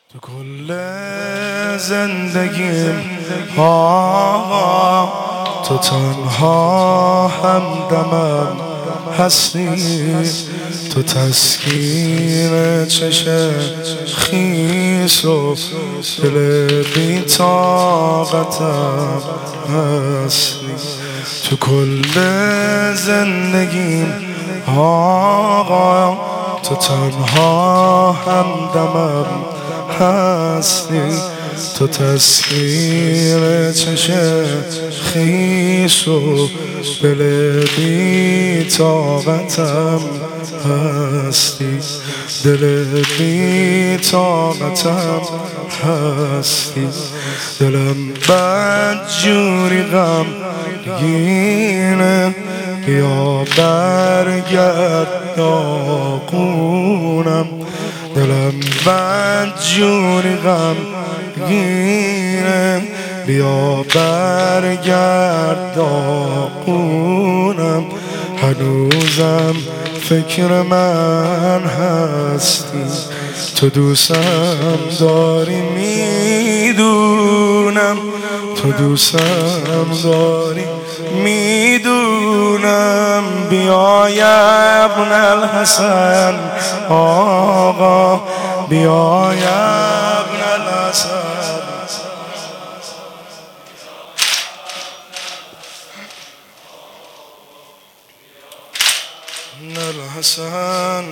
تو کل زندگیم ها تو تنها همدمم هستی، تو تسکین چشم خیس و دل بی طاقتم هستی. تو کل زندگیم آقا تو تنها همدمم هستی، تو تسخیر چشم خیس و دل بی طاقتم هستی، دل بی طاقتم هستی. دلم بدجوری غمگینه، یا برگرد داغونم. دلم بدجوری غمگینه، بیا برگرد داغونم. هنوزم فکر من هستی، تو دوستم داری میدونم، تو دوستم داری میدونم. بیا ابن الحسن آقا، بیا ابن الحسن. الحسن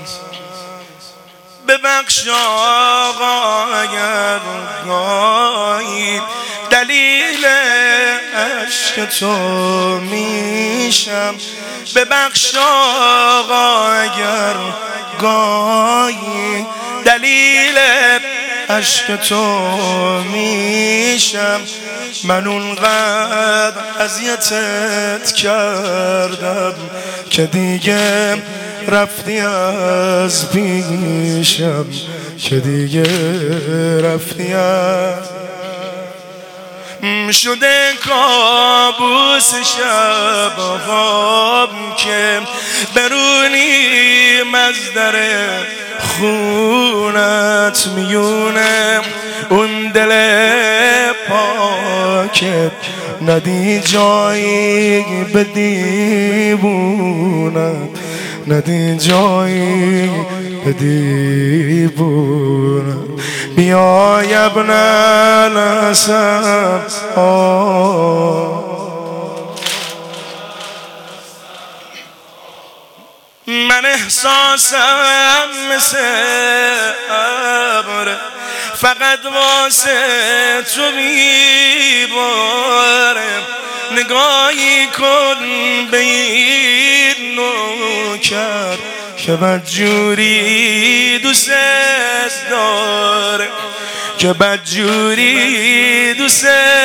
ببخش آقا اگر گاهی دلیل عشق تو میشم. ببخش آقا اگر گاهی دلیل عشق تو میشم. من اونقدر اذیتت کردم که دیگه رفتی از پیشم، که دیگه رفتی از شده کابوس شب‌هام که برونی مزدر خونت میونه. اون دل پاکت ندی جایی به دیوونت، ندی جایی به دیوونت. بیا ابن الحسن من احساسم مثل ابر، فقط واسه تو میباره. نگاهی کن به این نوکر که بدجوری دوست داره، که بدجوری دوست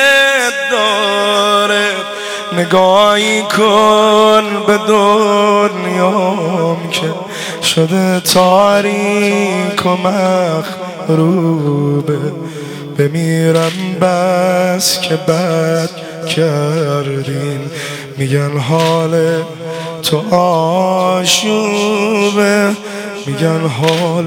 داره. نگاهی کن به دنیام که شده تاریک و مخروبه. بمیرم بس که بد کردین، میگن حال تو آشوبه، میگن حال.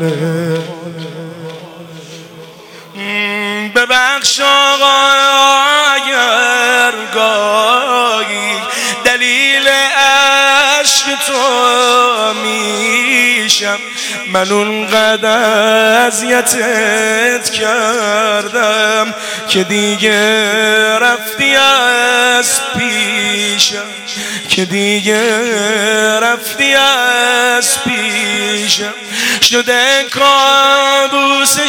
ببخش آقا اگر گاهی دلیل عشق تو میشم. من اونقدر اذیتت کردم که دیگه رفتی از پیشم، که دیگه رفتی از پیشم. شده کابوس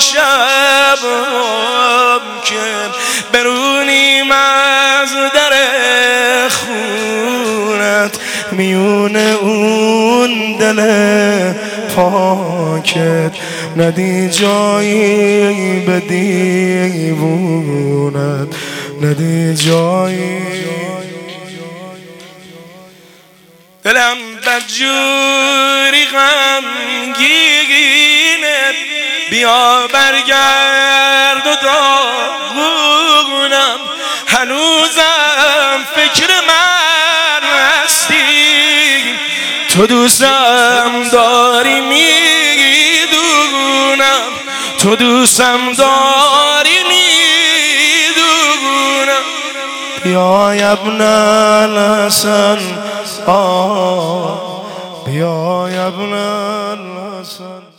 شبم که برونیم از در خونت. میونه اون دل پاکت ندی جایی به دیوونت، ندی جایی. دلم بدجوری غمگینه، بیا برگرد و داغونم. هنوزم فکر من هستی، تو دوستم داری میدونم، تو دوستم داری میدونم. بیای ابن الحسن، بیای ابن الحسن.